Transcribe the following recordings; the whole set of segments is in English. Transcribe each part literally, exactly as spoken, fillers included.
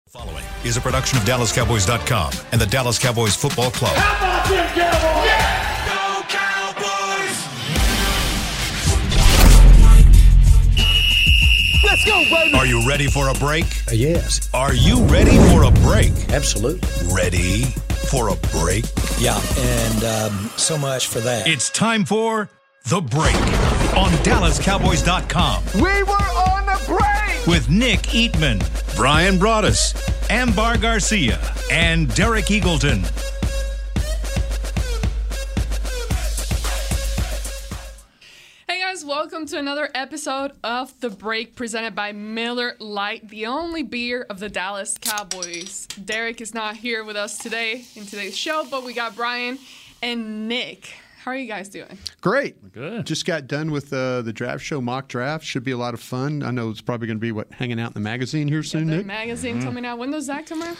Following is a production of Dallas Cowboys dot com and the Dallas Cowboys Football Club. How about them Cowboys? Yeah! Go Cowboys! Let's go, baby! Are you ready for a break? Uh, yes. Are you ready for a break? Absolutely. Ready for a break? Yeah, and um, so much for that. It's time for The Break on Dallas Cowboys dot com. We were on the break! With Nick Eatman, Brian Broaddus, Ambar Garcia, and Derek Eagleton. Hey guys, welcome to another episode of The Break presented by Miller Lite, the only beer of the Dallas Cowboys. Derek is not here with us today in today's show, but we got Brian and Nick. How are you guys doing? Great. Good. Just got done with uh, the draft show, mock draft. Should be a lot of fun. I know it's probably going to be, what, hanging out in the magazine here soon, The Nick? magazine coming out. When does that come out?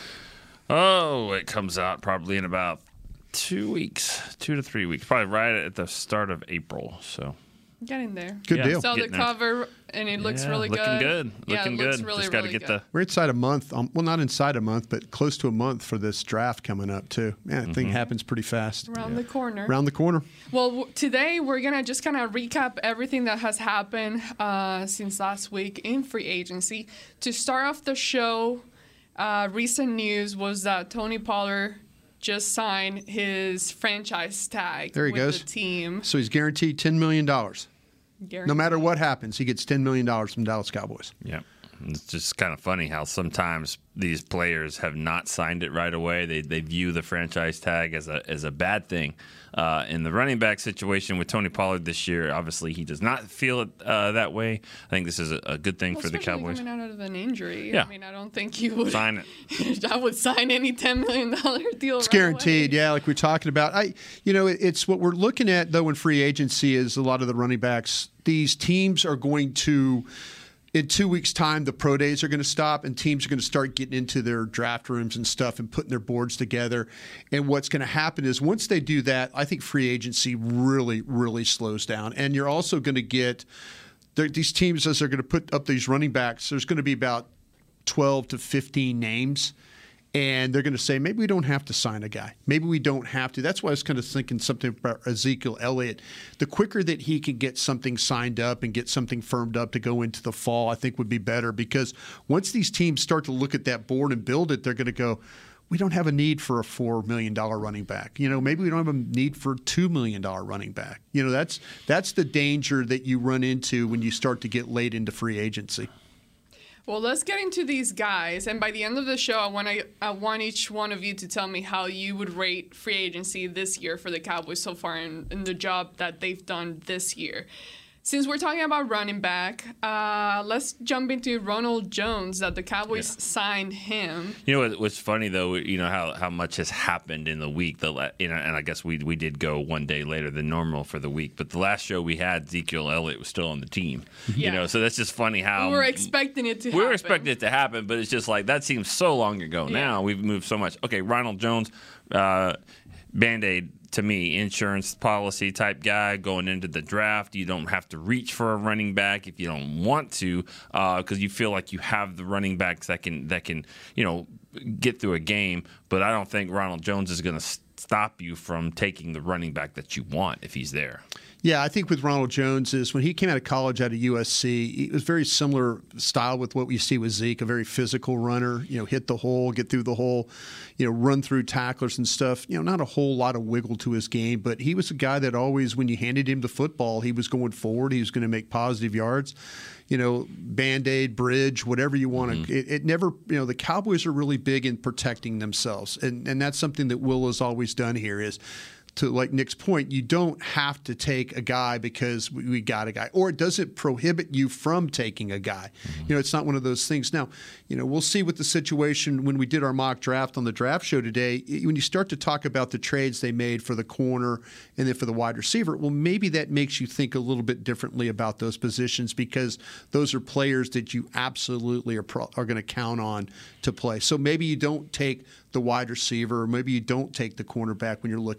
Oh, it comes out probably in about two weeks, two to three weeks, probably right at the start of April. So Get in there. Good Yeah. deal. Saw the Getting there. cover, and it looks Yeah, really looking good. good. Yeah, Looking it looks good. really, Just got to really get good. the. We're inside a month. Um, well, not inside a month, but close to a month for this draft coming up, too. Man, that Mm-hmm. thing happens pretty fast. Around the corner. Around the corner. Well, w- today we're going to just kind of recap everything that has happened uh, since last week in free agency. To start off the show, uh, recent news was that Tony Pollard just signed his franchise tag There he with goes. the team. So he's guaranteed ten million dollars. No matter what happens, he gets ten million dollars from Dallas Cowboys. Yeah. It's just kind of funny how sometimes these players have not signed it right away. They they view the franchise tag as a as a bad thing. Uh, in the running back situation with Tony Pollard this year, obviously he does not feel it uh, that way. I think this is a, a good thing Well, for the especially Cowboys. coming out of an injury. Yeah. I mean, I don't think you would Sign it. I would sign any ten million dollars deal. It's right guaranteed, away. yeah, like we're talking about. I, you know, it, it's what we're looking at, though, in free agency is a lot of the running backs. These teams are going to, in two weeks' time, the pro days are going to stop, and teams are going to start getting into their draft rooms and stuff and putting their boards together. And what's going to happen is once they do that, I think free agency really, really slows down. And you're also going to get these teams, as they're going to put up these running backs, there's going to be about twelve to fifteen names. And they're going to say, maybe we don't have to sign a guy. Maybe we don't have to. That's why I was kind of thinking something about Ezekiel Elliott. The quicker that he can get something signed up and get something firmed up to go into the fall, I think would be better. Because once these teams start to look at that board and build it, they're going to go, we don't have a need for a four million dollars running back. You know, maybe we don't have a need for a two million dollars running back. You know, that's that's the danger that you run into when you start to get late into free agency. Well, let's get into these guys, and by the end of the show, I want to, I want each one of you to tell me how you would rate free agency this year for the Cowboys so far in, in the job that they've done this year. Since we're talking about running back, uh, let's jump into Ronald Jones, that the Cowboys Yeah. signed him. You know what, what's funny though, you know how, how much has happened in the week. The la- you know, and I guess we we did go one day later than normal for the week, but the last show we had, Ezekiel Elliott was still on the team. Yeah. You know, so that's just funny how We were expecting it to we happen. were expecting it to happen, but it's just like that seems so long ago. Yeah. Now we've moved so much. Okay, Ronald Jones, uh, Band-Aid. To me, insurance policy type guy going into the draft. You don't have to reach for a running back if you don't want to, because uh, you feel like you have the running backs that can that can you know get through a game. But I don't think Ronald Jones is going to stop you from taking the running back that you want if he's there. Yeah, I think with Ronald Jones is when he came out of college out of U S C, it was very similar style with what we see with Zeke, a very physical runner, you know, hit the hole, get through the hole, you know, run through tacklers and stuff. You know, not a whole lot of wiggle to his game, but he was a guy that always, when you handed him the football, he was going forward. He was going to make positive yards. You know, Band-Aid, bridge, whatever you want to. Mm-hmm. It, it never, you know, the Cowboys are really big in protecting themselves. And, and that's something that Will has always done here is, to like Nick's point, you don't have to take a guy because we, we got a guy, or it doesn't prohibit you from taking a guy. Mm-hmm. You know, it's not one of those things. Now, you know, we'll see what the situation when we did our mock draft on the draft show today. When you start to talk about the trades they made for the corner and then for the wide receiver, well, maybe that makes you think a little bit differently about those positions because those are players that you absolutely are pro- are going to count on to play. So maybe you don't take the wide receiver, or maybe you don't take the cornerback when you're looking at that.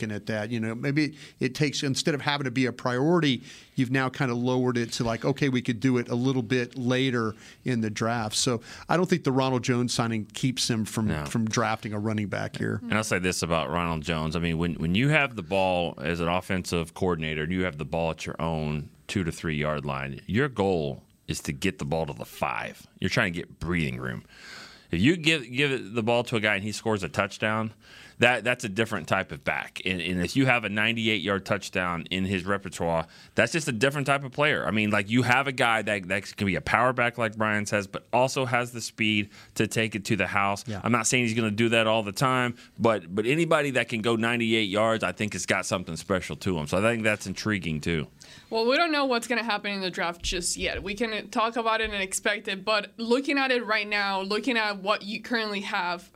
that. You know, maybe it takes, instead of having to be a priority, you've now kind of lowered it to like, okay, we could do it a little bit later in the draft. So I don't think the Ronald Jones signing keeps him from, No. from drafting a running back here. And I'll say this about Ronald Jones. I mean, when, when you have the ball as an offensive coordinator and you have the ball at your own two to three yard line, your goal is to get the ball to the five. You're trying to get breathing room. If you give give the ball to a guy and he scores a touchdown, that that's a different type of back. And, and if you have a ninety-eight yard touchdown in his repertoire, that's just a different type of player. I mean, like you have a guy that, that can be a power back, like Brian says, but also has the speed to take it to the house. Yeah. I'm not saying he's going to do that all the time, but but anybody that can go ninety-eight yards, I think has got something special to him. So I think that's intriguing too. Well, we don't know what's going to happen in the draft just yet. We can talk about it and expect it, but looking at it right now, looking at what you currently have,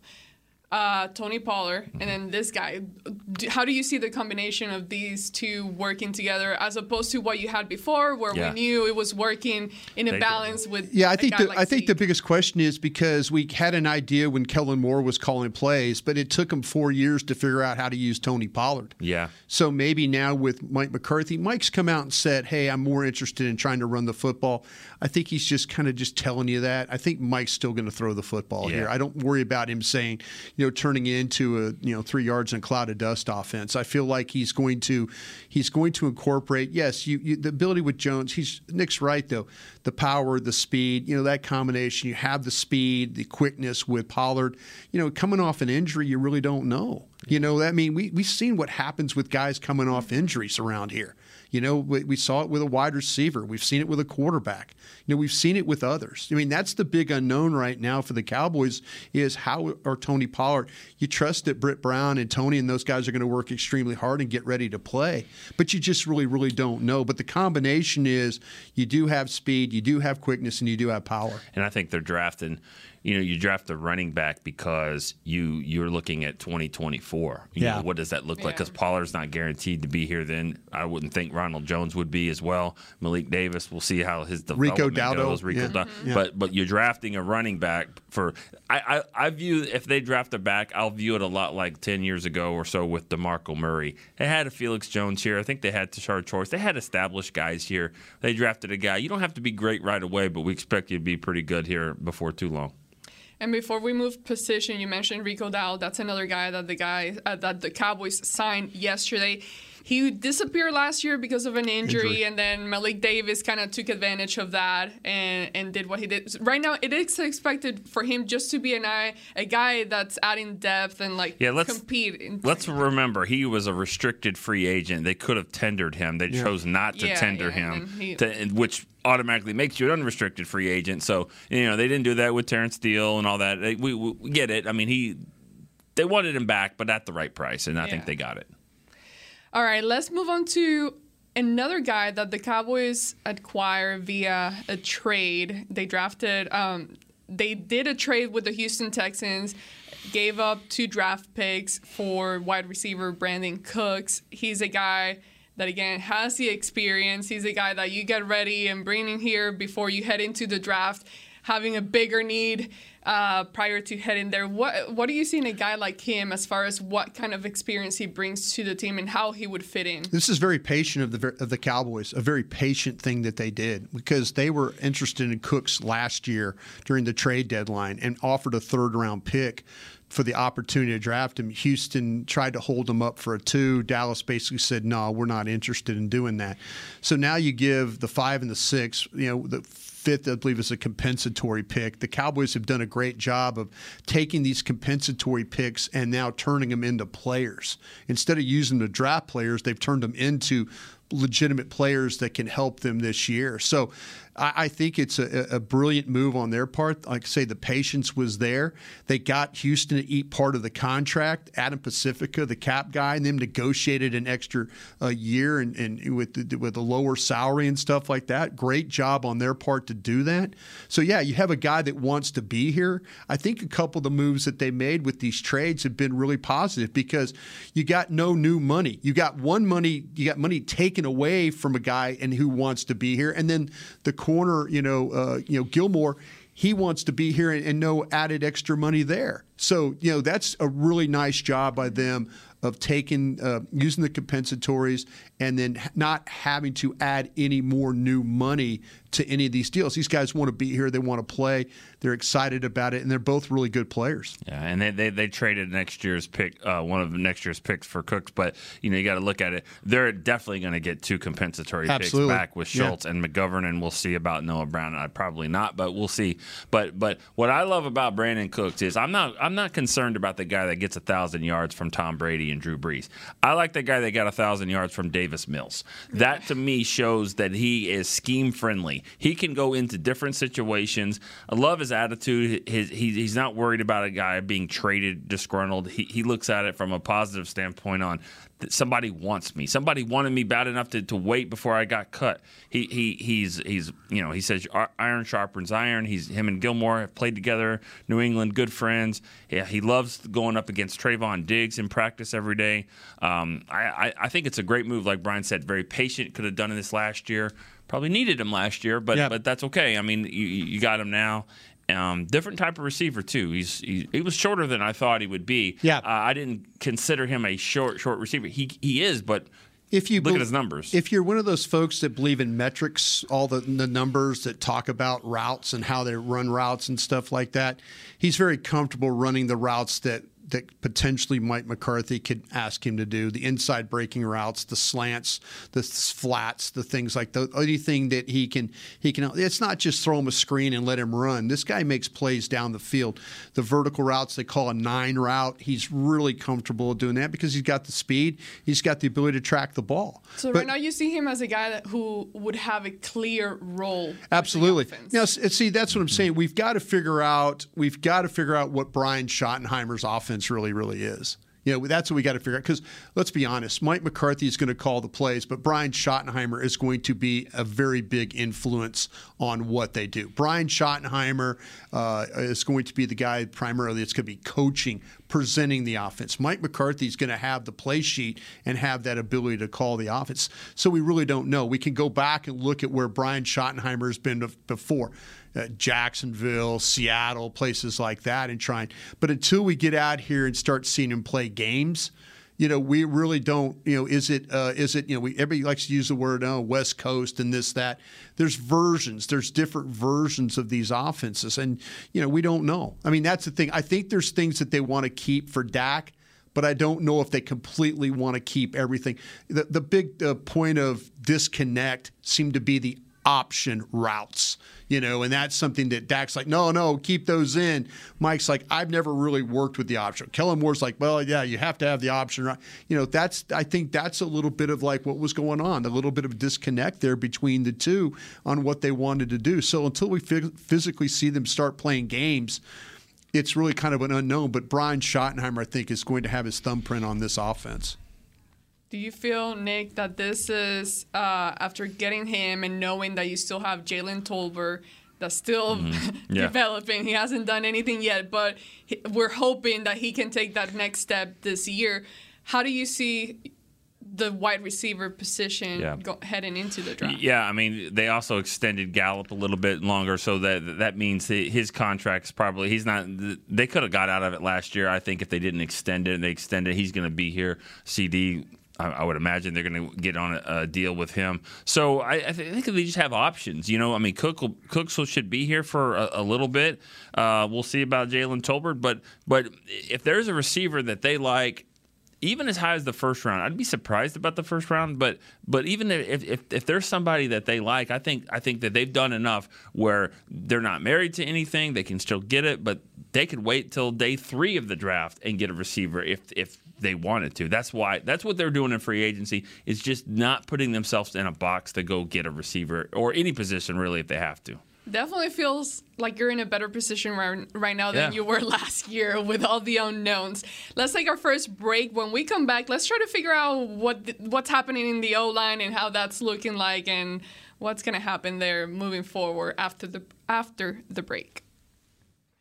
uh, Tony Pollard and then this guy, do, how do you see the combination of these two working together as opposed to what you had before, where Yeah. we knew it was working in a They- balance with Yeah, I a think guy the like I think the Zeke? biggest question is because we had an idea when Kellen Moore was calling plays, but it took him four years to figure out how to use Tony Pollard. Yeah. So maybe now with Mike McCarthy, Mike's come out and said, "Hey, I'm more interested in trying to run the football." I think he's just kind of just telling you that. I think Mike's still going to throw the football Yeah. here. I don't worry about him saying, you know, turning into a you know three yards in a cloud of dust offense. I feel like he's going to he's going to incorporate. Yes, you, you the ability with Jones. He's Nick's right though. The power, the speed, you know that combination. You have the speed, the quickness with Pollard. You know, coming off an injury, you really don't know. You know, that I mean, we we've seen what happens with guys coming off injuries around here. You know, we, we saw it with a wide receiver. We've seen it with a quarterback. You know, we've seen it with others. I mean, that's the big unknown right now for the Cowboys is how are Tony Pollard. You trust that Britt Brown and Tony and those guys are going to work extremely hard and get ready to play, but you just really, really don't know. But the combination is you do have speed, you do have quickness, and you do have power. And I think they're drafting, you know, you draft a running back because you, you're looking at twenty twenty-four. You Yeah. know, what does that look like? Yeah. Because Pollard's not guaranteed to be here then. I wouldn't think Ronald Jones would be as well. Malik Davis, we'll see how his development Dowdle, goes. Rico yeah. Dowdle. But, but you're drafting a running back for I, – I, I view if they draft a back, I'll view it a lot like ten years ago or so with DeMarco Murray. They had a Felix Jones here. I think they had Tashard Choice. They had established guys here. They drafted a guy. You don't have to be great right away, but we expect you to be pretty good here before too long. And before we move position, you mentioned Rico Dowdle. That's another guy that the guy uh, that the Cowboys signed yesterday. He disappeared last year because of an injury, Injury. and then Malik Davis kind of took advantage of that and, and did what he did. Right now, it is expected for him just to be an eye, a guy that's adding depth and like Yeah, let's compete. In, let's remember he was a restricted free agent. They could have tendered him. They chose not to Yeah, tender yeah, and him, then he- to, which automatically makes you an unrestricted free agent. So you know they didn't do that with Terrence Steele and all that. They, we, we get it. I mean he they wanted him back, but at the right price, and I think Yeah. they got it. All right, let's move on to another guy that the Cowboys acquired via a trade. They drafted, um, they did a trade with the Houston Texans, gave up two draft picks for wide receiver Brandon Cooks. He's a guy that, again, has the experience. He's a guy that you get ready and bring in here before you head into the draft, having a bigger need uh, prior to heading there. What what do you see in a guy like him as far as what kind of experience he brings to the team and how he would fit in? This is very patient of the of the Cowboys, a very patient thing that they did because they were interested in Cooks last year during the trade deadline and offered a third round pick for the opportunity to draft him. Houston tried to hold him up for a two. Dallas basically said, no, we're not interested in doing that. So now you give the five and the six, you know, the fifth, I believe, is a compensatory pick. The Cowboys have done a great job of taking these compensatory picks and now turning them into players. Instead of using them to draft players, they've turned them into legitimate players that can help them this year. So I, I think it's a, a brilliant move on their part. Like I say, the patience was there. They got Houston to eat part of the contract. Adam Pacifica, the cap guy, and them negotiated an extra uh, year and, and with the, with a lower salary and stuff like that. Great job on their part to do that. So yeah, you have a guy that wants to be here. I think a couple of the moves that they made with these trades have been really positive because you got no new money. You got one money, you got money taken away from a guy and who wants to be here, and then the corner, you know, uh, you know, Gilmore, he wants to be here and, and no added extra money there. So, you know, that's a really nice job by them of taking, uh, using the compensatories and then not having to add any more new money to any of these deals. These guys want to be here. They want to play. They're excited about it, and they're both really good players. Yeah, and they they, they traded next year's pick, uh, one of next year's picks for Cooks, but you know you got to look at it. They're definitely going to get two compensatory Absolutely. picks back with Schultz yeah. and McGovern, and we'll see about Noah Brown. I probably not, but we'll see. But but what I love about Brandon Cooks is I'm not I'm not concerned about the guy that gets a thousand yards from Tom Brady and Drew Brees. I like the guy that got a thousand yards from Davis Mills. That to me shows that he is scheme friendly. He can go into different situations. I love his attitude. His, he, he's not worried about a guy being traded disgruntled. He, he looks at it from a positive standpoint on that somebody wants me. Somebody wanted me bad enough to, to wait before I got cut. He he he's he's you know he says iron sharpens iron. He's him and Gilmore have played together. New England, good friends. Yeah, he loves going up against Trayvon Diggs in practice every day. Um, I, I I think it's a great move. Like Brian said, very patient. Could have done this last year. Probably needed him last year, but yeah. but that's okay. I mean, you, you got him now. Um, different type of receiver too. He's he, he was shorter than I thought he would be. Yeah, uh, I didn't consider him a short short receiver. He he is, but if you look be- at his numbers. If you're one of those folks that believe in metrics, all the, the numbers that talk about routes and how they run routes and stuff like that, he's very comfortable running the routes that. that potentially Mike McCarthy could ask him to do, the inside breaking routes, the slants, the flats, the things like that. Anything that he can, he can. It's not just throw him a screen and let him run. This guy makes plays down the field. The vertical routes they call a nine route. He's really comfortable doing that because he's got the speed. He's got the ability to track the ball. So but, right now you see him as a guy that, who would have a clear role. Absolutely. Now, offense. see, that's what I'm saying. We've got to figure out. We've got to figure out what Brian Schottenheimer's offense really, really is. You know, that's what we got to figure out. Because let's be honest, Mike McCarthy is going to call the plays, but Brian Schottenheimer is going to be a very big influence on what they do. Brian Schottenheimer uh, is going to be the guy primarily that's going to be coaching, presenting the offense. Mike McCarthy is going to have the play sheet and have that ability to call the offense. So we really don't know. We can go back and look at where Brian Schottenheimer has been before. Uh, Jacksonville, Seattle, places like that, and trying. But until we get out here and start seeing him play games, you know, we really don't. You know, is it? Uh, is it? You know, we everybody likes to use the word oh, West Coast and this that. There's versions. There's different versions of these offenses, and you know, we don't know. I mean, that's the thing. I think there's things that they want to keep for Dak, but I don't know if they completely want to keep everything. The the big uh, point of disconnect seemed to be the option routes, you know, and that's something that Dak's like, no, no, keep those in. Mike's like, I've never really worked with the option. Kellen Moore's like, well, yeah, you have to have the option. You know, that's, I think that's a little bit of like what was going on, a little bit of a disconnect there between the two on what they wanted to do. So until we f- physically see them start playing games, it's really kind of an unknown. But Brian Schottenheimer, I think, is going to have his thumbprint on this offense. Do you feel, Nick, that this is, uh, after getting him and knowing that you still have Jalen Tolbert that's still mm-hmm. yeah. developing, he hasn't done anything yet, but he, we're hoping that he can take that next step this year. How do you see the wide receiver position yeah. go, heading into the draft? Yeah, I mean, they also extended Gallup a little bit longer, so that that means that his contract's probably, he's not, they could have got out of it last year, I think, if they didn't extend it and they extended it. He's going to be here. C D, I would imagine they're going to get on a, a deal with him. So I, I think they just have options. You know, I mean, Cook will, Cooks should be here for a, a little bit. Uh, we'll see about Jalen Tolbert. But but if there's a receiver that they like, even as high as the first round, I'd be surprised about the first round. But but even if if, if there's somebody that they like, I think I think that they've done enough where they're not married to anything. They can still get it, but they could wait till day three of the draft and get a receiver if if they wanted to. That's why that's what they're doing in free agency, is just not putting themselves in a box to go get a receiver or any position really if they have to. Definitely feels like you're in a better position right, right now than yeah. you were last year with all the unknowns. Let's take our first break. When we come back, let's try to figure out what the, what's happening in the O-line and how that's looking like and what's going to happen there moving forward after the after the break.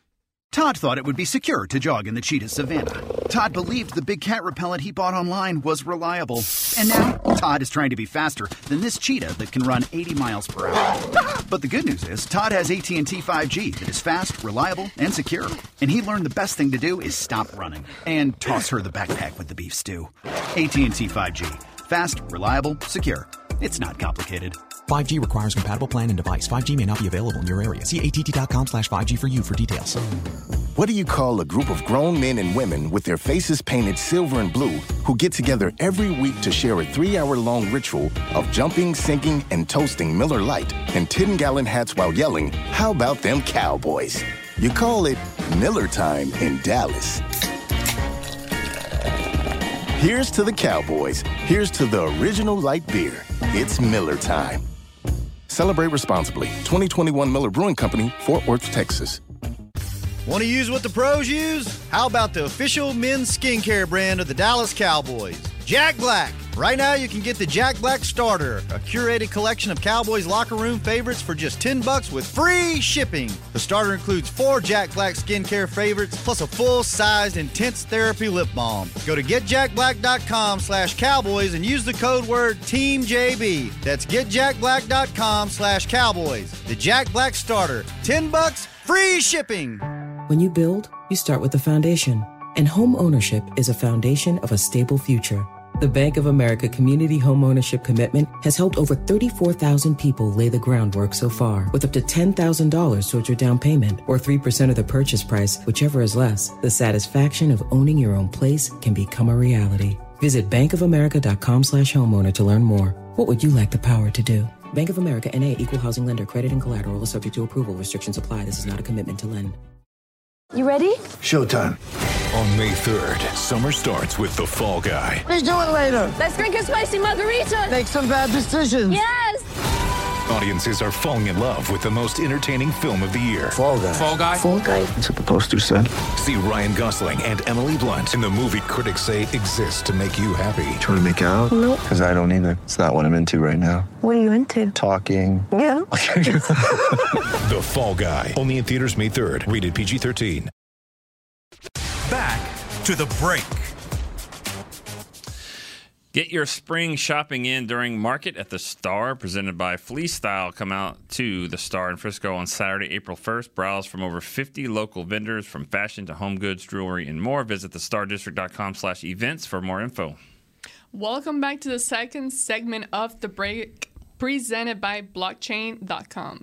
Todd thought it would be secure to jog in the cheetah savanna. Todd believed the big cat repellent he bought online was reliable. And now, Todd is trying to be faster than this cheetah that can run eighty miles per hour. But the good news is, Todd has A T and T five G that is fast, reliable, and secure. And he learned the best thing to do is stop running and toss her the backpack with the beef stew. A T and T five G. Fast, reliable, secure. It's not complicated. five G requires compatible plan and device. five G may not be available in your area. See A T T dot com slash five G for you for details. What do you call a group of grown men and women with their faces painted silver and blue who get together every week to share a three-hour-long ritual of jumping, singing, and toasting Miller Lite and ten-gallon hats while yelling, "How about them Cowboys?" You call it Miller Time in Dallas. Here's to the Cowboys. Here's to the original light beer. It's Miller Time. Celebrate responsibly. twenty twenty-one Miller Brewing Company, Fort Worth, Texas. Want to use what the pros use? How about the official men's skincare brand of the Dallas Cowboys, Jack Black? Right now, you can get the Jack Black Starter, a curated collection of Cowboys locker room favorites for just ten bucks with free shipping. The starter includes four Jack Black skincare favorites, plus a full-sized intense therapy lip balm. Go to get jack black dot com slash cowboys and use the code word Team J B. That's get jack black dot com slash cowboys. The Jack Black Starter, ten bucks, free shipping. When you build, you start with the foundation. And home ownership is a foundation of a stable future. The Bank of America Community Home Ownership Commitment has helped over thirty-four thousand people lay the groundwork so far, with up to ten thousand dollars towards your down payment or three percent of the purchase price, whichever is less. The satisfaction of owning your own place can become a reality. Visit bankofamerica.com slash homeowner to learn more. What would you like the power to do? Bank of America N A Equal Housing Lender. Credit and collateral is subject to approval. Restrictions apply. This is not a commitment to lend. You ready? Showtime. On May third, summer starts with The Fall Guy. Let's do it later. Let's drink a spicy margarita. Make some bad decisions. Yes. Audiences are falling in love with the most entertaining film of the year. Fall Guy. Fall Guy. Fall Guy. That's what the poster said. See Ryan Gosling and Emily Blunt in the movie critics say exists to make you happy. Trying to make it out? Nope. Because I don't either. It's not what I'm into right now. What are you into? Talking. Yeah. The Fall Guy. Only in theaters May third. Rated P G thirteen. Back to the break. Get your spring shopping in during Market at the Star, presented by Fleece Style. Come out to the Star in Frisco on Saturday, April first. Browse from over fifty local vendors, from fashion to home goods, jewelry, and more. Visit the star district dot com slash events for more info. Welcome back to the second segment of the break, presented by blockchain dot com.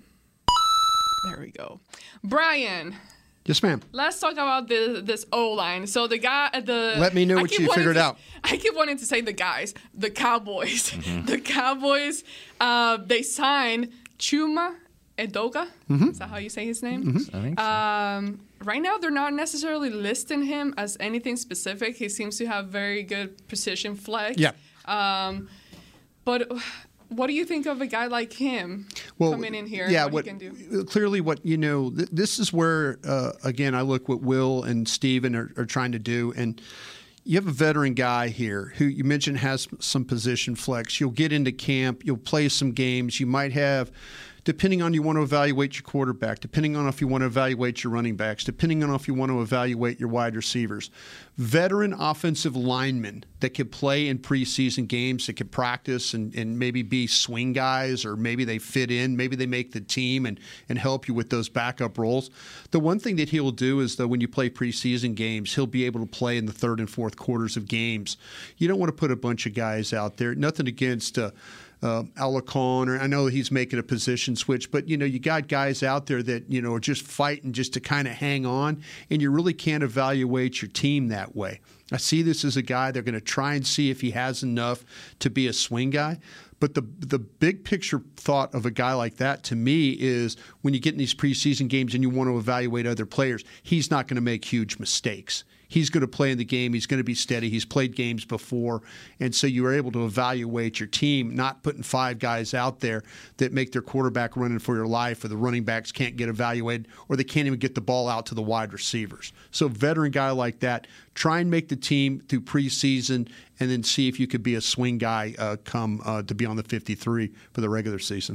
There we go. Brian. Yes, ma'am. Let's talk about the, this O-line. So the guy, the let me know what you figured to, out. I keep wanting to say the guys, the Cowboys. Mm-hmm. The Cowboys, uh, they signed Chuma Edoga. Mm-hmm. Is that how you say his name? Mm-hmm. I think so. Um, right now, they're not necessarily listing him as anything specific. He seems to have very good precision flex. Yeah. Um, but what do you think of a guy like him well, coming in here? Yeah, what, what he can do? Clearly, what you know, th- this is where uh, again I look what Will and Steven are, are trying to do, and you have a veteran guy here who you mentioned has some position flex. You'll get into camp, you'll play some games, you might have. Depending on you want to evaluate your quarterback, depending on if you want to evaluate your running backs, depending on if you want to evaluate your wide receivers. Veteran offensive linemen that could play in preseason games, that could practice and, and maybe be swing guys, or maybe they fit in, maybe they make the team and, and help you with those backup roles. The one thing that he'll do is, though, when you play preseason games, he'll be able to play in the third and fourth quarters of games. You don't want to put a bunch of guys out there. Nothing against uh, Uh, Alarcon, or I know he's making a position switch, but you know you got guys out there that you know are just fighting just to kind of hang on, and you really can't evaluate your team that way. I see this as a guy they're going to try and see if he has enough to be a swing guy. But the the big picture thought of a guy like that to me is when you get in these preseason games and you want to evaluate other players, he's not going to make huge mistakes. He's going to play in the game. He's going to be steady. He's played games before. And so you are able to evaluate your team, not putting five guys out there that make their quarterback running for your life, or the running backs can't get evaluated, or they can't even get the ball out to the wide receivers. So veteran guy like that, try and make the team through preseason, and then see if you could be a swing guy uh, come uh, to be on the fifty-three for the regular season.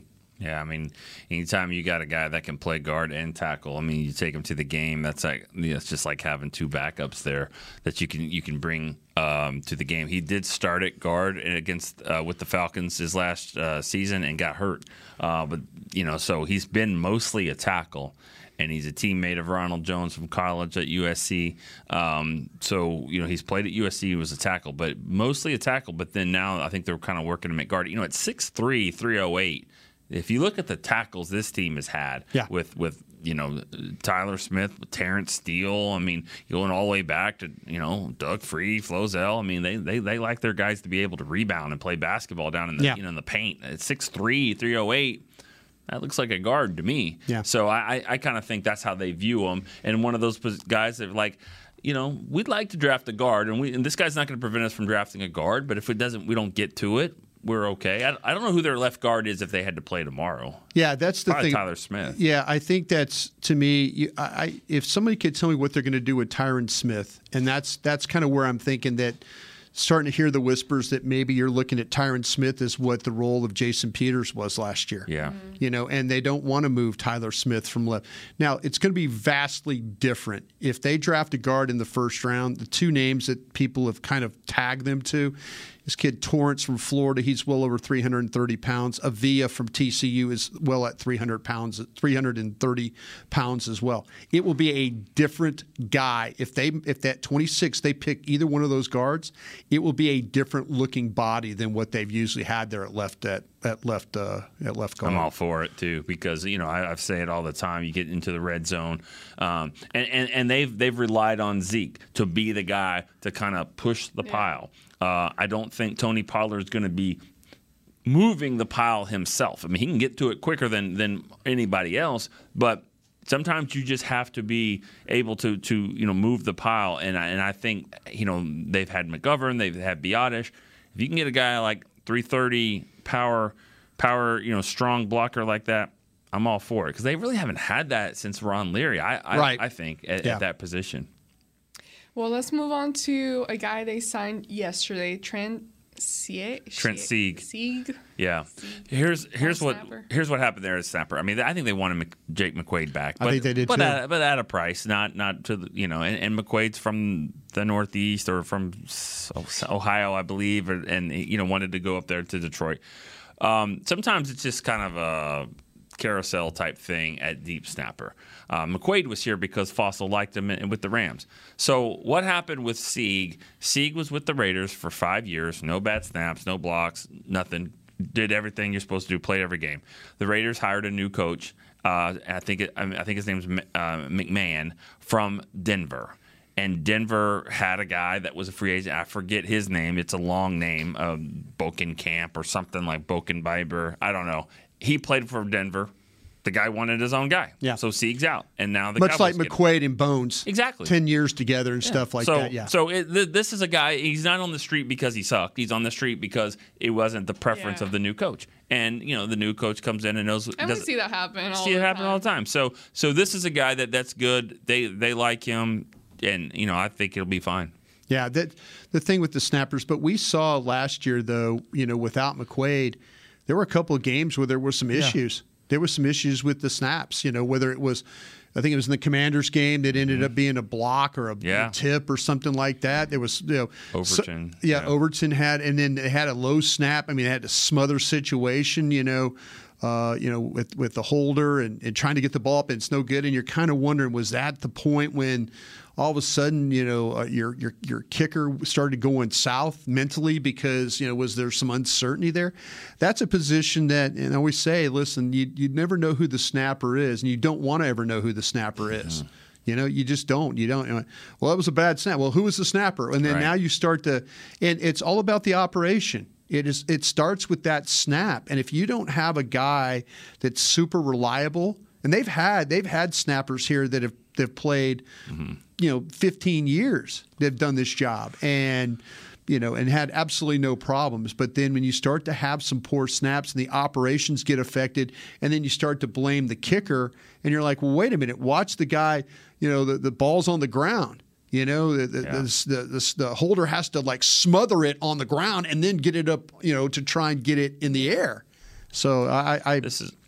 Yeah, I mean, anytime you got a guy that can play guard and tackle, I mean, you take him to the game. That's like, you know, it's just like having two backups there that you can you can bring um, to the game. He did start at guard against uh, with the Falcons his last uh, season and got hurt, uh, but you know, so he's been mostly a tackle. And he's a teammate of Ronald Jones from college at U S C. Um, so, you know, he's played at U S C. He was a tackle, but mostly a tackle. But then now I think they're kind of working him at guard. You know, at six three, three oh eight, if you look at the tackles this team has had yeah. with, with, you know, Tyler Smith, Terrence Steele, I mean, going all the way back to, you know, Doug Free, Flozell. I mean, they, they they like their guys to be able to rebound and play basketball down in the, yeah. you know, in the paint. At six three, three oh eight, that looks like a guard to me. Yeah. So I, I, I kind of think that's how they view him. And one of those guys that are like, you know, we'd like to draft a guard, and we and this guy's not going to prevent us from drafting a guard. But if it doesn't, we don't get to it, we're okay. I, I don't know who their left guard is if they had to play tomorrow. Yeah, that's the Probably thing. Tyler Smith. Yeah, I think that's, to me, you, I, I, if somebody could tell me what they're going to do with Tyron Smith, and that's that's kind of where I'm thinking that. Starting to hear the whispers that maybe you're looking at Tyron Smith as what the role of Jason Peters was last year. Yeah. Mm-hmm. You know, and they don't want to move Tyler Smith from left. Now, it's going to be vastly different. If they draft a guard in the first round, the two names that people have kind of tagged them to, this kid Torrance from Florida, he's well over three hundred thirty pounds. Avia from T C U is well at three hundred pounds, three hundred thirty pounds as well. It will be a different guy. If they if that twenty-six they pick either one of those guards, it will be a different looking body than what they've usually had there at left at at left uh, at left guard. I'm all for it too because you know I, I say it all the time. You get into the red zone, um, and, and and they've they've relied on Zeke to be the guy to kind of push the yeah. pile. Uh, I don't think Tony Pollard is going to be moving the pile himself. I mean, he can get to it quicker than than anybody else, but sometimes you just have to be able to to you know move the pile. And I, and I think you know they've had McGovern, they've had Biotish. If you can get a guy like three thirty power, power, you know, strong blocker like that, I'm all for it because they really haven't had that since Ron Leary. I I, right. I think at, yeah. at that position. Well, let's move on to a guy they signed yesterday, Trent Sieg. Trent Sieg. Sieg. Yeah. Sieg. Here's here's what snapper. here's what happened there at snapper. I mean, I think they wanted Mc, Jake McQuaid back. But, I think they did but too. At, but at a price, not not to the, you know. And, and McQuaid's from the Northeast or from Ohio, I believe, or, and you know wanted to go up there to Detroit. Um, sometimes it's just kind of a carousel type thing at deep snapper. Uh, McQuaid was here because Fossil liked him and with the Rams. So what happened with Sieg? Sieg was with the Raiders for five years, no bad snaps, no blocks, nothing. Did everything you're supposed to do, played every game. The Raiders hired a new coach. Uh, I think it, I think his name's uh, McMahon from Denver. And Denver had a guy that was a free agent. I forget his name. It's a long name, um, Bokenkamp or something like Bokenbiber. I don't know. He played for Denver. The guy wanted his own guy. Yeah. So Sieg's out. And now the Much Cowboys like get McQuaid him. and Bones. Exactly. ten years together and Yeah. stuff like so, that. Yeah. So it, th- this is a guy, he's not on the street because he sucked. He's on the street because it wasn't the preference Yeah. of the new coach. And, you know, the new coach comes in and knows. And we see that happen all see the it happen time. all the time. So so this is a guy that that's good. They they like him. And, you know, I think it'll be fine. Yeah, that the thing with the snappers. But we saw last year, though, you know, without McQuaid, there were a couple of games where there were some issues. Yeah. There were some issues with the snaps, you know, whether it was, I think it was in the Commanders game that ended mm-hmm. up being a block or a, yeah. a tip or something like that. There was, you know, Overton. So, yeah, yeah, Overton had, and then they had a low snap. I mean, it had a smother situation, you know, uh, you know, with, with the holder and, and trying to get the ball up, and it's no good. And you're kind of wondering, was that the point when all of a sudden, you know, uh, your your your kicker started going south mentally because, you know, was there some uncertainty there? That's a position that, and I always say, listen, you you never know who the snapper is, and you don't want to ever know who the snapper is. Mm-hmm. You know, you just don't. You don't. You know, well, that was a bad snap. Well, who was the snapper? And then right. now you start to, and it's all about the operation. It is. It starts with that snap, and if you don't have a guy that's super reliable, and they've had they've had snappers here that have they've played, mm-hmm. you know, fifteen years. They've done this job, and you know, and had absolutely no problems. But then when you start to have some poor snaps and the operations get affected, and then you start to blame the kicker, and you're like, well, wait a minute, watch the guy. You know, the, the ball's on the ground. You know, the the, yeah. the, the, the the holder has to like smother it on the ground and then get it up, you know, to try and get it in the air. So I, I this is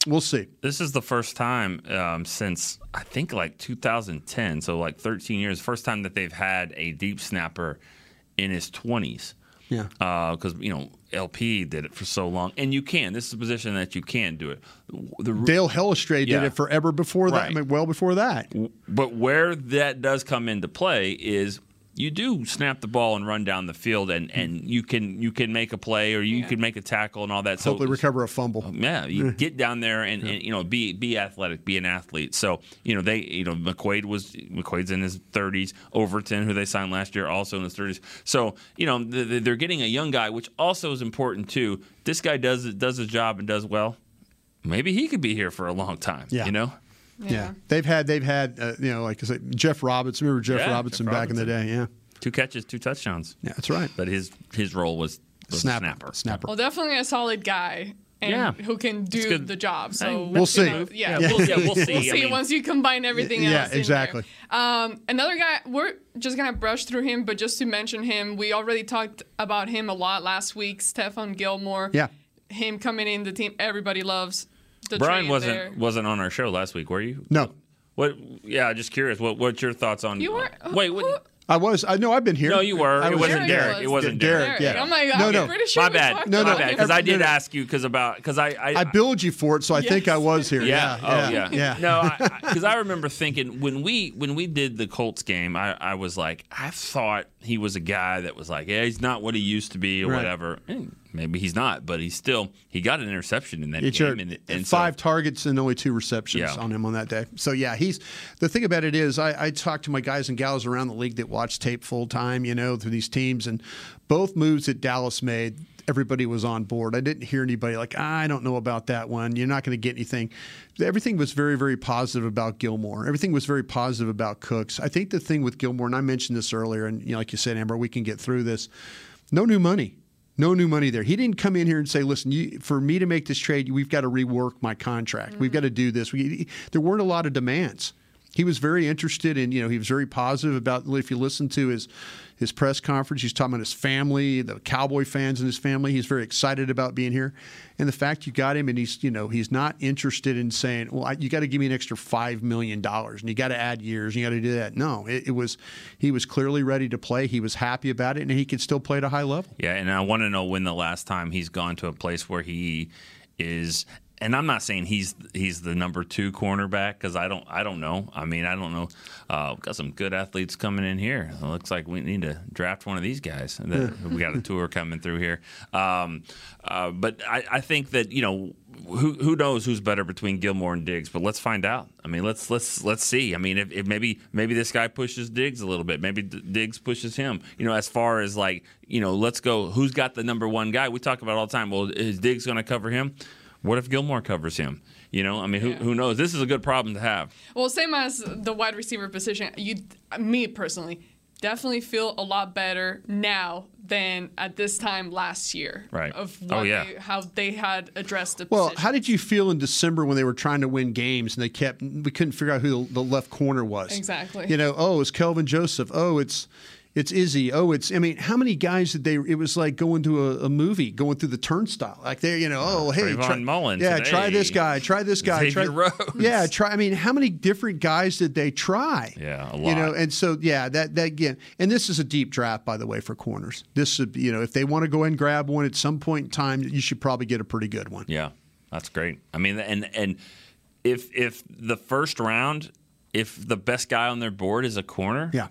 we'll see. This is the first time um, since I think like two thousand ten, so like thirteen years, first time that they've had a deep snapper in his twenties. Yeah. Because, uh, you know, L P did it for so long. And you can. This is a position that you can do it. The, Dale Hellestrade yeah. did it forever before that. Right. I mean, well before that. But where that does come into play is you do snap the ball and run down the field, and, and you can you can make a play or you yeah. can make a tackle and all that. Hopefully so, recover a fumble. Yeah, you get down there and, and you know be be athletic, be an athlete. So you know they you know McQuaid was McQuaid's in his thirties. Overton, who they signed last year, also in his thirties. So you know they're getting a young guy, which also is important too. This guy does does his job and does well. Maybe he could be here for a long time. Yeah. You know. Yeah. yeah, they've had they've had uh, you know like I said, Jeff Robinson. Remember Jeff yeah, Robinson Jeff back Robinson. in the day? Yeah, two catches, two touchdowns. Yeah, that's right. But his his role was, was snapper. snapper. Snapper. Well, definitely a solid guy. And yeah. who can do the job. So I mean, we'll see. Yeah, yeah, yeah, we'll, yeah, we'll see. We'll see I mean, once you combine everything else. Yeah, in exactly. There. Um, another guy, we're just going to brush through him, but just to mention him, we already talked about him a lot last week, Stephon Gilmore. Yeah. Him coming in, the team everybody loves. The Brian wasn't there. wasn't on our show last week, were you? No. What? Yeah, just curious. What What's your thoughts on? You were. Uh, wait, what? I was. I know. I've been here. No, you were. I It was wasn't here. Derek. Was. It wasn't Derek. Derek. Derek, yeah. I'm like, No, I'm no. pretty sure My we bad. talked No, no. My about bad. him. Because I did No, no. ask you because about because I I, I billed you for it, so I Yes. think I was here. Yeah. Yeah. Oh yeah. yeah. No, because I, I remember thinking when we when we did the Colts game, I, I was like, I thought he was a guy that was like, yeah, he's not what he used to be or Right. whatever. And maybe he's not, but he's still he got an interception in that He game. sure- And, and five so, targets and only two receptions Yeah. on him on that day. So yeah, he's the thing about it is I, I talk to my guys and gals around the league that watch tape full time, you know, through these teams, and both moves that Dallas made, everybody was on board. I didn't hear anybody like, ah, I don't know about that one. You're not going to get anything. Everything was very, very positive about Gilmore. Everything was very positive about Cooks. I think the thing with Gilmore, and I mentioned this earlier, and you know, like you said, Amber, we can get through this. No new money. No new money there. He didn't come in here and say, listen, you, for me to make this trade, we've got to rework my contract. Mm-hmm. We've got to do this. We, there weren't a lot of demands. He was very interested in, you know, he was very positive about, if you listen to his his press conference, he's talking about his family, the Cowboy fans in his family. He's very excited about being here. And the fact you got him and he's, you know, he's not interested in saying, well, I, you got to give me an extra five million dollars and you got to add years and you got to do that. No, it, it was, he was clearly ready to play. He was happy about it and he could still play at a high level. Yeah, and I want to know when the last time he's gone to a place where he is. And I'm not saying he's he's the number two cornerback because I don't I don't know. I mean I don't know. Uh, we've got some good athletes coming in here. It looks like we need to draft one of these guys. We got a tour coming through here. Um, uh, but I, I think that you know who who knows who's better between Gilmore and Diggs. But let's find out. I mean let's let's let's see. I mean if, if maybe maybe this guy pushes Diggs a little bit. Maybe Diggs pushes him. You know as far as like you know let's go. Who's got the number one guy? We talk about it all the time. Well, is Diggs going to cover him? What if Gilmore covers him? You know, I mean, who, Yeah. who knows? This is a good problem to have. Well, same as the wide receiver position. You, me personally, definitely feel a lot better now than at this time last year. Right. Of Oh, what yeah. they, how they had addressed the Well, position. how did you feel in December when they were trying to win games and they kept, we couldn't figure out who the, the left corner was? Exactly. You know, oh, it's Kelvin Joseph. Oh, it's it's Izzy. Oh, it's, I mean, how many guys did they, it was like going to a, a movie, going through the turnstile. Like they're, you know, oh, hey. Trayvon try, Mullen Yeah, today. try this guy. Try this guy. Xavier try, Rhodes. Yeah, try, I mean, how many different guys did they try? Yeah, a You lot. know, and so, yeah, that, that again, and this is a deep draft, by the way, for corners. This should, you know, if they want to go and grab one at some point in time, you should probably get a pretty good one. Yeah, that's great. I mean, and and if if the first round, if the best guy on their board is a corner, Yeah.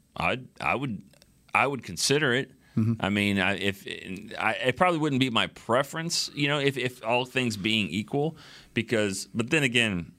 I I would I would consider it. Mm-hmm. I mean, I, if I, it probably wouldn't be my preference, you know, if, if all things being equal, because. But then again,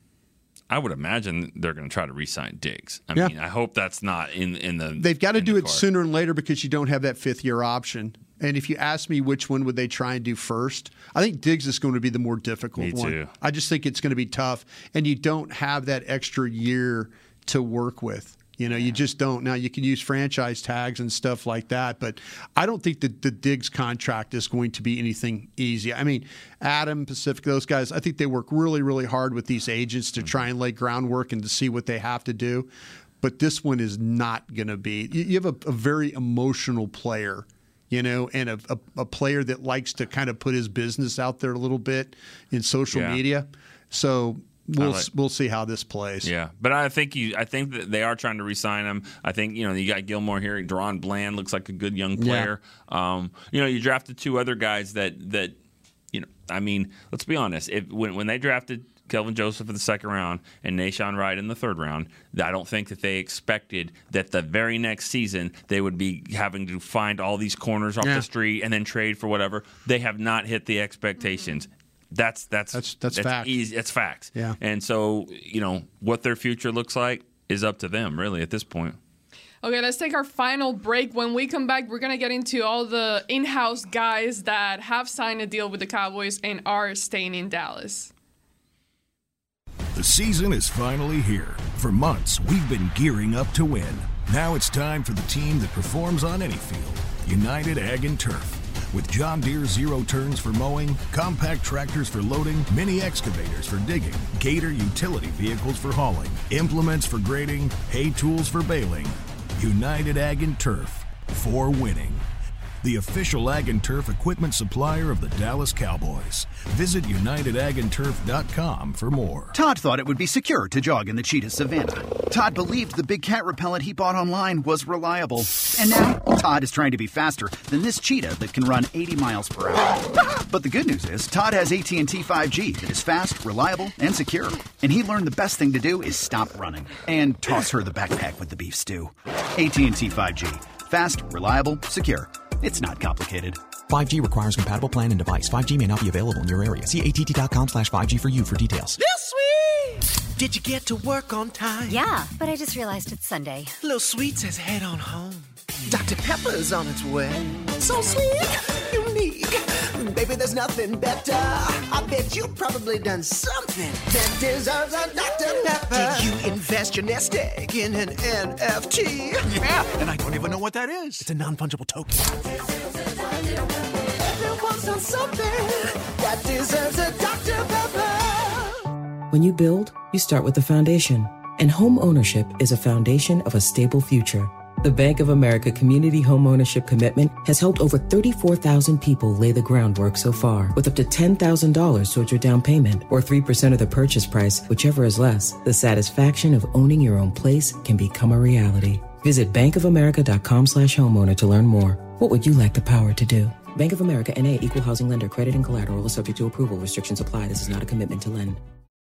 I would imagine they're going to try to re-sign Diggs. I Yeah. mean, I hope that's not in in the. They've got to in do the it card. sooner and later because you don't have that fifth year option. And if you ask me which one would they try and do first, I think Diggs is going to be the more difficult Me one. too. I just think it's going to be tough, and you don't have that extra year to work with. You know, you just don't. Now, you can use franchise tags and stuff like that, but I don't think that the Diggs contract is going to be anything easy. I mean, Adam, Pacific, those guys, I think they work really, really hard with these agents to try and lay groundwork and to see what they have to do. But this one is not going to be. You you have a, a very emotional player, you know, and a, a, a player that likes to kind of put his business out there a little bit in social Yeah. media. So we'll like, we'll see how this plays. Yeah, but I think you. I think that they are trying to re-sign him. I think you know you got Gilmore here. Deron Bland looks like a good young player. Yeah. Um, you know, you drafted two other guys that that you know. I mean, let's be honest. If when when they drafted Kelvin Joseph in the second round and Nahshon Wright in the third round, I don't think that they expected that the very next season they would be having to find all these corners off yeah. the street and then trade for whatever. They have not hit the expectations. Mm-hmm. That's that's that's that's, that's fact. Easy. It's facts. Yeah. And so you know what their future looks like is up to them, really, at this point. Okay, let's take our final break. When we come back, we're gonna get into all the in-house guys that have signed a deal with the Cowboys and are staying in Dallas. The season is finally here. For months, we've been gearing up to win. Now it's time for the team that performs on any field, United Ag and Turf. With John Deere Zero Turns for mowing, compact tractors for loading, mini excavators for digging, Gator utility vehicles for hauling, implements for grading, hay tools for baling. United Ag and Turf, for winning. The official Ag and Turf equipment supplier of the Dallas Cowboys. Visit United Ag and Turf dot com for more. Todd thought it would be secure to jog in the cheetah savanna. Todd believed the big cat repellent he bought online was reliable. And now, Todd is trying to be faster than this cheetah that can run eighty miles per hour. But the good news is, Todd has A T and T five G that is fast, reliable, and secure. And he learned the best thing to do is stop running and toss her the backpack with the beef stew. A T and T five G. Fast, reliable, secure. It's not complicated. five G requires compatible plan and device. five G may not be available in your area. See A T T dot com slash five G for you for details. This sweet! Did you get to work on time? Yeah, but I just realized it's Sunday. Little Sweet says head on home. Doctor Pepper's on its way. So sweet, unique. Baby, there's nothing better. I bet you've probably done something that deserves a Doctor Pepper. Did you invest your nest egg in an N F T? Yeah, and I don't even know what that is. It's a non-fungible token. Everyone's done something that deserves a Doctor Pepper. When you build, you start with the foundation. And home ownership is a foundation of a stable future. The Bank of America Community Home Ownership Commitment has helped over thirty-four thousand people lay the groundwork so far, with up to ten thousand dollars towards your down payment or three percent of the purchase price, whichever is less. The satisfaction of owning your own place can become a reality. Visit bankofamerica.com slash homeowner to learn more. What would you like the power to do? Bank of America N A Equal Housing Lender. Credit and collateral is subject to approval. Restrictions apply. This is not a commitment to lend.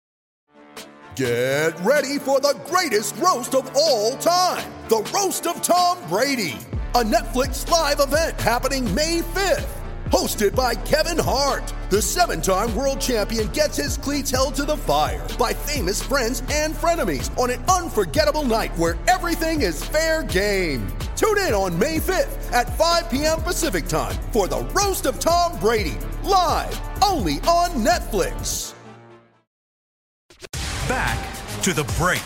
Get ready for the greatest roast of all time, the Roast of Tom Brady, a Netflix live event happening May fifth. Hosted by Kevin Hart, the seven-time world champion gets his cleats held to the fire by famous friends and frenemies on an unforgettable night where everything is fair game. Tune in on May fifth at five p.m. Pacific time for the Roast of Tom Brady, live only on Netflix. Back to the break.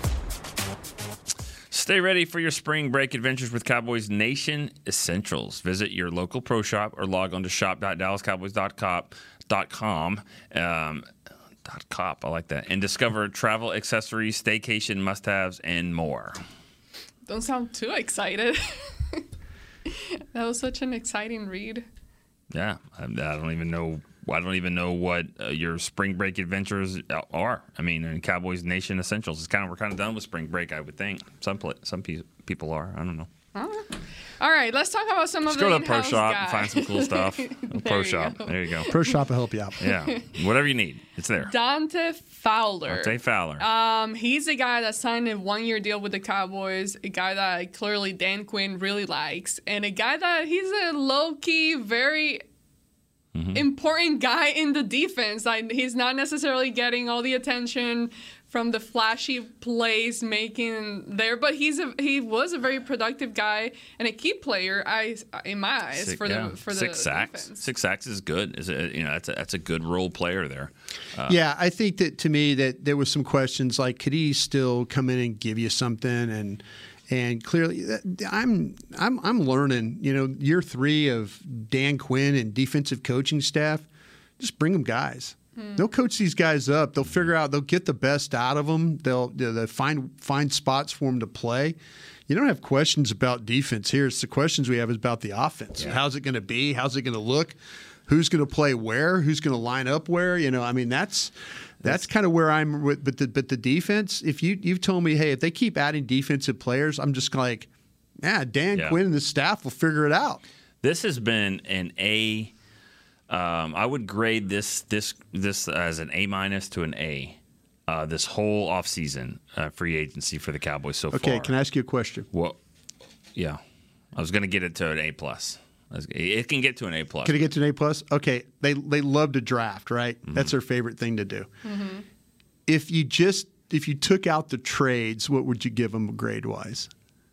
Stay ready for your spring break adventures with Cowboys Nation Essentials. Visit your local pro shop or log on to shop dot dallas cowboys dot com. Um, dot cop, I like that. And discover travel accessories, staycation must-haves, and more. Don't sound too excited. That was such an exciting read. Yeah, I, I don't even know. I don't even know what uh, your spring break adventures are. I mean, in Cowboys Nation Essentials, it's kind of we're kind of done with spring break. I would think some pl- some pe- people are. I don't know. All right. All right, let's talk about some Just of the go to the pro in-house shop guys. and find some cool stuff. Pro you shop. go. There you go. Pro shop will help you out. Yeah, whatever you need, it's there. Dante Fowler. Dante Fowler. Um, he's a guy that signed a one-year deal with the Cowboys. A guy that clearly Dan Quinn really likes, and a guy that he's a low-key, very Mm-hmm. important guy in the defense. Like, he's not necessarily getting all the attention from the flashy plays making there, but he's a he was a very productive guy and a key player, I in my eyes, Six, for yeah. the for six the sacks. defense. Six sacks is good. Is a, you know that's a, that's a good role player there. Uh, yeah, I think that to me that there was some questions like, could he still come in and give you something? And And clearly, I'm I'm I'm learning. You know, year three of Dan Quinn and defensive coaching staff. Just bring them guys. Hmm. They'll coach these guys up. They'll figure out. They'll get the best out of them. They'll they'll find find spots for them to play. You don't have questions about defense here. It's the questions we have is about the offense. Yeah. How's it going to be? How's it going to look? Who's going to play where? Who's going to line up where? You know, I mean, that's That's kind of where I'm with. But the but the defense, if you you've told me, hey, if they keep adding defensive players, I'm just like, yeah, Dan Yeah. Quinn and the staff will figure it out. This has been an A. Um, I would grade this this this as an A minus to an A. Uh, this whole offseason uh, free agency for the Cowboys so Okay, far. can I ask you a question? Well, yeah, I was going to get it to an A plus. It can get to an A plus. Can it get to an A plus? Okay, they they love to draft, right? Mm-hmm. That's their favorite thing to do. Mm-hmm. If you just if you took out the trades, what would you give them grade wise?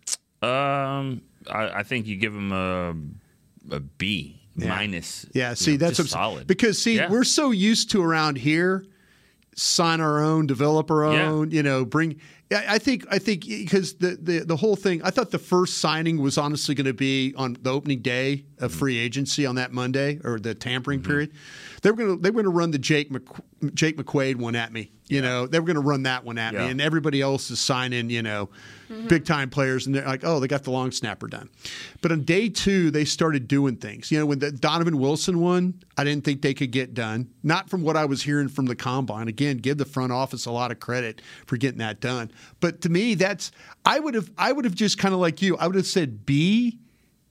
Um, I, I think you give them a a B Yeah. minus. Yeah, you see, know, that's just what I'm- solid. Because see, Yeah. we're so used to around here, sign our own, develop our Yeah. own. You know, bring. Yeah, I think I think because the, the the whole thing. I thought the first signing was honestly going to be on the opening day of Mm-hmm. free agency on that Monday or the tampering period. They were going to they were going to run the Jake Mc, Jake McQuaid one at me. You know, they were going to run that one at Yeah. me, and everybody else is signing. You know, Mm-hmm. big time players, and they're like, oh, they got the long snapper done. But on day two, they started doing things. You know, when the Donovan Wilson one, I didn't think they could get done. Not from what I was hearing from the combine. Again, give the front office a lot of credit for getting that done. But to me, that's I would have I would have just kind of like you. I would have said B,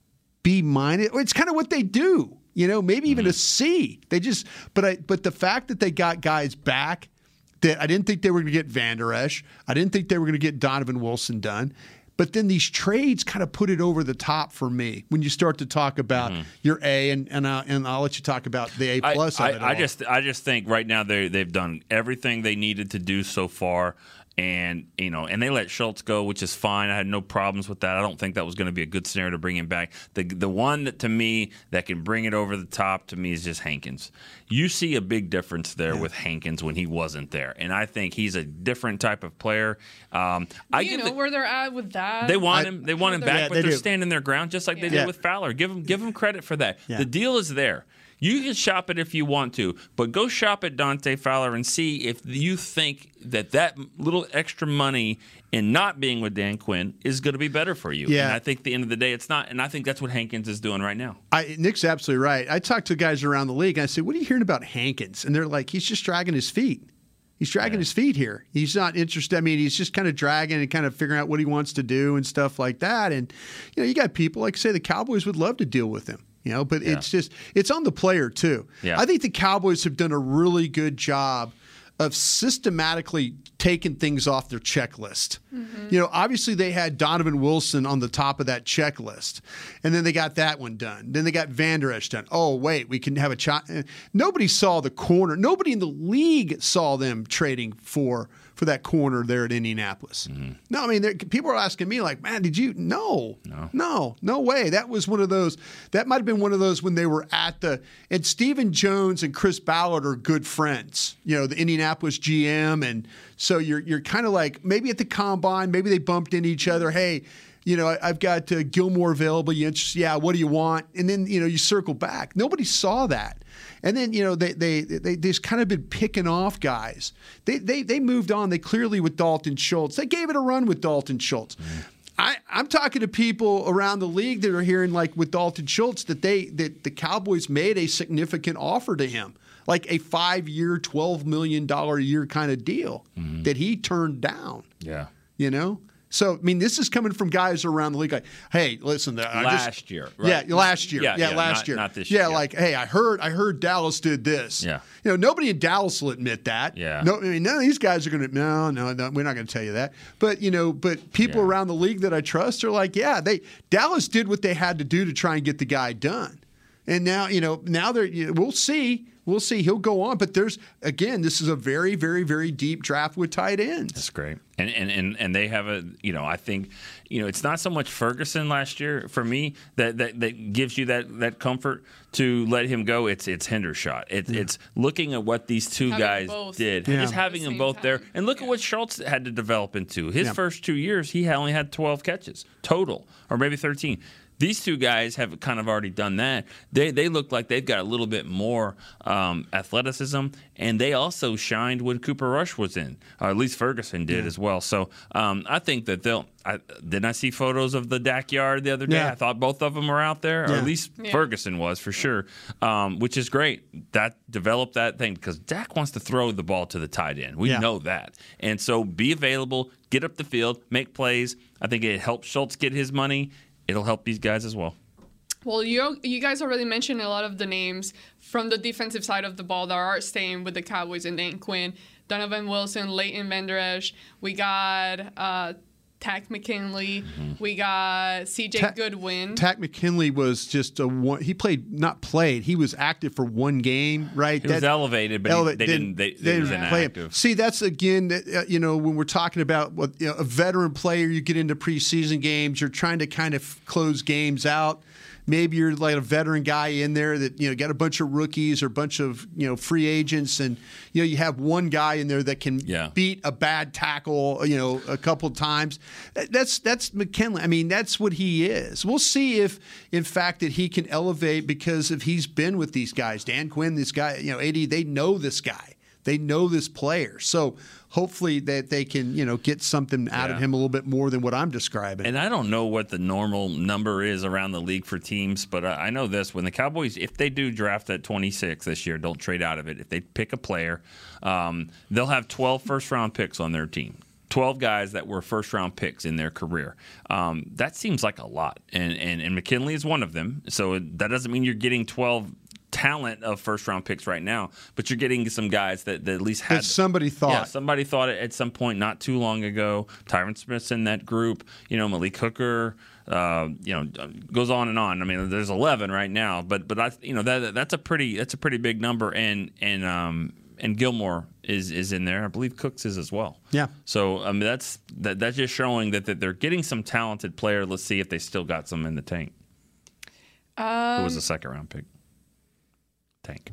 B minus. It's kind of what they do. You know, maybe even a C. They just, but I, but the fact that they got guys back that I didn't think they were going to get Van Der Esch. I didn't think they were going to get Donovan Wilson done. But then these trades kind of put it over the top for me when you start to talk about your A, and and, uh, and I'll let you talk about the A plus I, of it. I, I all. just I just think right now they they've done everything they needed to do so far. And you know, and they let Schultz go, which is fine. I had no problems with that. I don't think that was going to be a good scenario to bring him back. The the one that to me that can bring it over the top to me is just Hankins. You see a big difference there with Hankins when he wasn't there, and I think he's a different type of player. Um, I you give know the, where they're at with that. they want I- him. They want him They're- back, Yeah, but they they're do. standing their ground just like they Yeah. did with Fowler. Give him give him credit for that. Yeah. The deal is there. You can shop it if you want to, but go shop at Dante Fowler and see if you think that that little extra money in not being with Dan Quinn is going to be better for you. Yeah. And I think at the end of the day, it's not. And I think that's what Hankins is doing right now. I, Nick's absolutely right. I talked to guys around the league, and I said, what are you hearing about Hankins? And they're like, he's just dragging his feet. He's dragging his feet here. He's not interested. I mean, he's just kind of dragging and kind of figuring out what he wants to do and stuff like that. And, you know, you got people, like say, the Cowboys would love to deal with him. You know, but Yeah. it's just it's on the player too. Yeah. I think the Cowboys have done a really good job of systematically taking things off their checklist. You know, obviously they had Donovan Wilson on the top of that checklist, and then they got that one done. Then they got Van Der Esch done. Oh wait, we can have a shot. Nobody saw the corner. Nobody in the league saw them trading for for that corner there at Indianapolis. No, I mean, there- people are asking me like, man, did you? No, No. no, no way. That was one of those. That might have been one of those when they were at the. And Stephen Jones and Chris Ballard are good friends. You know, the Indianapolis G M, and so you're you're kind of like maybe at the combine, maybe they bumped into each other. Hey, you know, I, I've got uh, Gilmore available. You interested? Yeah. What do you want? And then you know you circle back. Nobody saw that. And then you know they they they they just kind of been picking off guys. They they they moved on. They clearly with Dalton Schultz. They gave it a run with Dalton Schultz. I, I'm talking to people around the league that are hearing like with Dalton Schultz that they that the Cowboys made a significant offer to him, like a five-year, twelve million dollars a year kind of deal that he turned down. Yeah. You know. So, I mean, this is coming from guys around the league like, hey, listen. I Last just, year, Yeah, right? last year. Yeah, Yeah, yeah, last not- year. not this yeah, year, yeah. like, hey, I heard I heard Dallas did this. Yeah. You know, nobody in Dallas will admit that. Yeah. No, I mean, none of these guys are going to, no, no, no, we're not going to tell you that. But, you know, but people Yeah. around the league that I trust are like, yeah, they Dallas did what they had to do to try and get the guy done. And now, you know, now they're, you know, we'll see. We'll see. He'll go on. But there's, again, this is a very, very, very deep draft with tight ends. That's great. And, and and and they have a, you know, I think, you know, it's not so much Ferguson last year for me that that, that gives you that, that comfort to let him go. It's it's Hendershot. It's it's looking at what these two Having guys both did, Yeah. just at having the them same both there. time. And look at what Schultz had to develop into. His Yeah. first two years, he only had twelve catches total, or maybe thirteen. These two guys have kind of already done that. They they look like they've got a little bit more um, athleticism, and they also shined when Cooper Rush was in, or at least Ferguson did as well. So um, I think that they'll. I, didn't I see photos of the Dak yard the other day? Yeah. I thought both of them were out there, or Yeah. at least Yeah. Ferguson was for sure, um, which is great. That developed that thing because Dak wants to throw the ball to the tight end. We Yeah. know that. And so be available, get up the field, make plays. I think it helps Schultz get his money. It'll help these guys as well. Well, you you guys already mentioned a lot of the names from the defensive side of the ball that are staying with the Cowboys and Dan Quinn, Donovan Wilson, Leighton Vander Esch. We got uh, Tack McKinley. Mm-hmm. We got C J Tack- Goodwin. Tack McKinley was just a one. He played, not played. He was active for one game, right? He was That- elevated, but he- eleva- they didn't- they- they he was didn't play him. inactive. See, that's again, uh, you know, when we're talking about what, you know, a veteran player, you get into preseason games, you're trying to kind of close games out. Maybe you're like a veteran guy in there that, you know, got a bunch of rookies or a bunch of, you know, free agents, and, you know, you have one guy in there that can Yeah. beat a bad tackle, you know, a couple of times. That- That's that's McKinley. I mean, that's what he is. We'll see if, in fact, that he can elevate because if he's been with these guys, Dan Quinn, this guy, you know, A D, they know this guy. They know this player. So hopefully that they can, you know, get something out of Yeah. him a little bit more than what I'm describing. And I don't know what the normal number is around the league for teams, but I I know this. When the Cowboys, if they do draft at twenty-six this year, don't trade out of it. If they pick a player, um, they'll have twelve first-round picks on their team. twelve guys that were first-round picks in their career. Um, that seems like a lot. And, and, and McKinley is one of them. So that doesn't mean you're getting twelve talent of first-round picks right now, but you're getting some guys that, that at least had That somebody thought. Yeah, somebody thought it at some point not too long ago. Tyron Smith's in that group. You know, Malik Hooker. Uh, you know, goes on and on. I mean, there's eleven right now, but but I, you know, that that's a pretty that's a pretty big number, and and um and Gilmore is is in there. I believe Cooks is as well. Yeah. So I mean, that's that that's just showing that, that they're getting some talented player. Let's see if they still got some in the tank. Um, Who was a second round pick? Tank.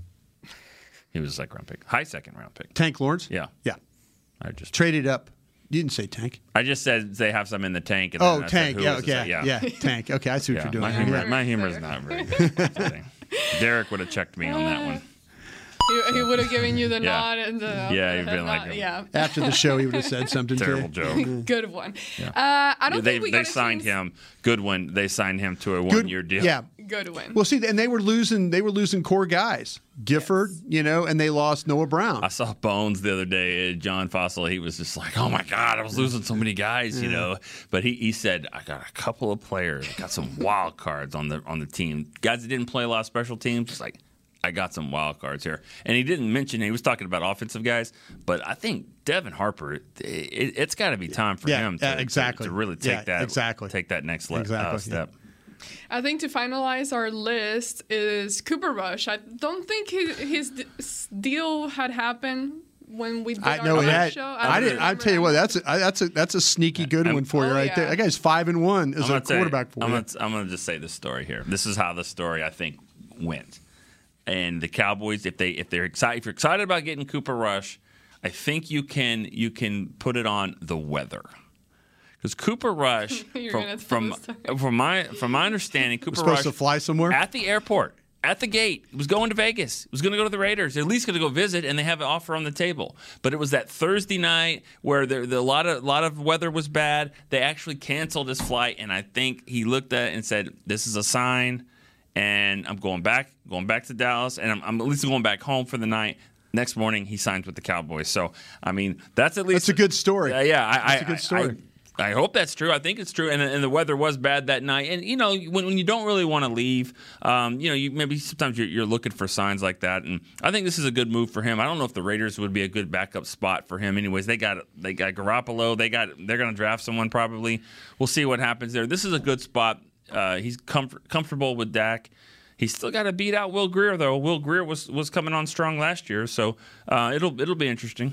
He was a second round pick. High second round pick. Tank Lawrence? Yeah. Yeah. I just Traded up. You didn't say Tank. I just said they have some in the tank. And Oh, then I said Tank. who Yeah, was the okay. sec- Yeah, Tank. Okay, I see what Yeah, you're doing. My here. humor, Yeah. my humor is not very good. Derek would have checked me on that one. He, he would have given you the Yeah. nod and the Yeah, he'd the been nod, like, yeah. After the show, he would have said something. Terrible to you. joke. Good one. Yeah. Uh, I don't they think we they got a signed chance- him. Goodwin. They signed him to a one year deal. Yeah. Goodwin. Well, see, and they were losing. They were losing core guys. Gifford, you know, and they lost Noah Brown. I saw Bones the other day. John Fossil. He was just like, "Oh my God, I was losing so many guys," you Yeah. know. But he, he said, "I got a couple of players. I got some wild cards on the on the team. Guys that didn't play a lot of special teams. Just like, I got some wild cards here." And he didn't mention. He was talking about offensive guys, but I think Devin Harper. It, it, it's got to be time for Yeah, him to, yeah, to- exactly. to, really take Yeah, that exactly. take that next le- Exactly, uh, step. I think to finalize our list is Cooper Rush. I don't think his, his d- s- deal had happened when we did I our know he last had. show. I didn't. I tell you what, that's a that's a that's a sneaky good one for you Oh, right yeah. there. That guy's five and one as I'm a gonna tell you- quarterback for I'm you. gonna, I'm gonna just say this story here. This is how the story I think went. And the Cowboys, if they if they're excited, if you're excited about getting Cooper Rush, I think you can you can put it on the weather. Because Cooper Rush, You're from gonna tell from, the story. from my from my understanding, Cooper supposed Rush to fly somewhere at the airport. At the gate, he was going to Vegas. He was going to go to the Raiders. They're at least going to go visit, and they have an offer on the table. But it was that Thursday night where there, there, a lot of lot of weather was bad. They actually canceled his flight, and I think he looked at it and said, "This is a sign." And I'm going back, going back to Dallas, and I'm, I'm at least going back home for the night. Next morning, he signs with the Cowboys. So, I mean, that's at least That's a good story. Uh, yeah, I, That's a I- good story. I, I hope that's true. I think it's true. And, and the weather was bad that night. And, you know, when, when you don't really want to leave, um, you know, you maybe sometimes you're, you're looking for signs like that. And I think this is a good move for him. I don't know if the Raiders would be a good backup spot for him. Anyways, they got they got Garoppolo. They got they're going to draft someone probably. We'll see what happens there. This is a good spot. Uh, he's comfort, comfortable with Dak. He's still got to beat out Will Grier, though. Will Grier was, was coming on strong last year, so uh, it'll it'll be interesting.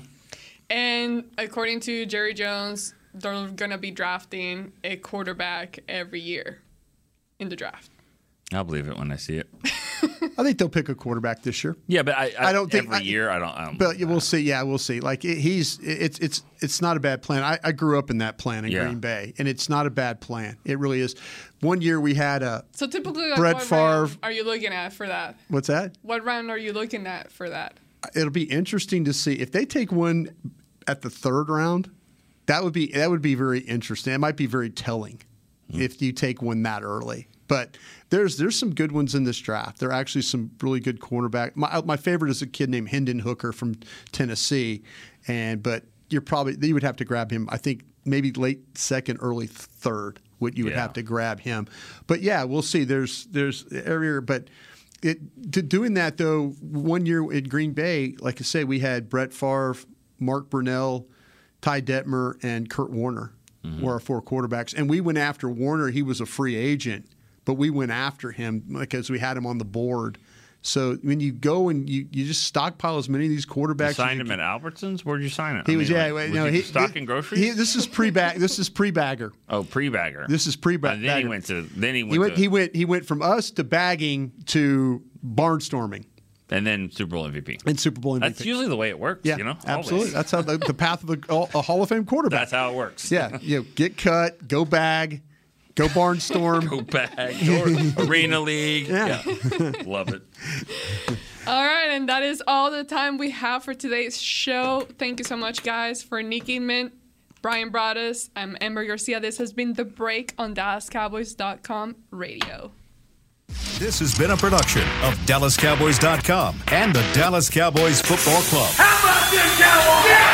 And according to Jerry Jones, they're going to be drafting a quarterback every year in the draft. I'll believe it when I see it. I think they'll pick a quarterback this year. Yeah, but I, I, I don't think- every I- year I don't. I don't But we'll see. Yeah, we'll see. Like it, he's, it's it's it's not a bad plan. I, I grew up in that plan in Yeah. Green Bay, and it's not a bad plan. It really is. One year we had a. So typically, like, Brett what Favre. round are you looking at for that? What's that? What round are you looking at for that? It'll be interesting to see if they take one at the third round. That would be that would be very interesting. It might be very telling mm. if you take one that early. But there's there's some good ones in this draft. There are actually some really good cornerback. My my favorite is a kid named Hendon Hooker from Tennessee, and but you're probably you would have to grab him. I think maybe late second, early third. What you would yeah. have to grab him. But yeah, we'll see. There's there's area, but it to doing that though. One year in Green Bay, like I say, we had Brett Favre, Mark Brunell, Ty Detmer, and Kurt Warner mm-hmm. were our four quarterbacks, and we went after Warner. He was a free agent, but we went after him because we had him on the board. So when you go and you, you just stockpile as many of these quarterbacks. You signed him at Albertsons? Where'd you sign it? He I was mean, yeah. like, Wait, was no, he he stocking groceries. He, this is pre bag. This is pre bagger. Oh, pre bagger. This is pre bagger. And then he went to. Then he went. He went, to, he went. He went from us to bagging to barnstorming. And then Super Bowl M V P. And Super Bowl M V P. That's usually the way it works. Yeah, you know. absolutely. Always. That's how the, the path of a, a Hall of Fame quarterback. That's how it works. Yeah, you know, get cut, go bag. Go Barnstorm. Go back. Or Arena League. Yeah. yeah. Love it. All right, and that is all the time we have for today's show. Thank you so much, guys, for Nick Eatman, Brian Broaddus. I'm Amber Garcia. This has been The Break on Dallas Cowboys dot com radio. This has been a production of Dallas Cowboys dot com and the Dallas Cowboys Football Club. How about this, Cowboys? Yeah!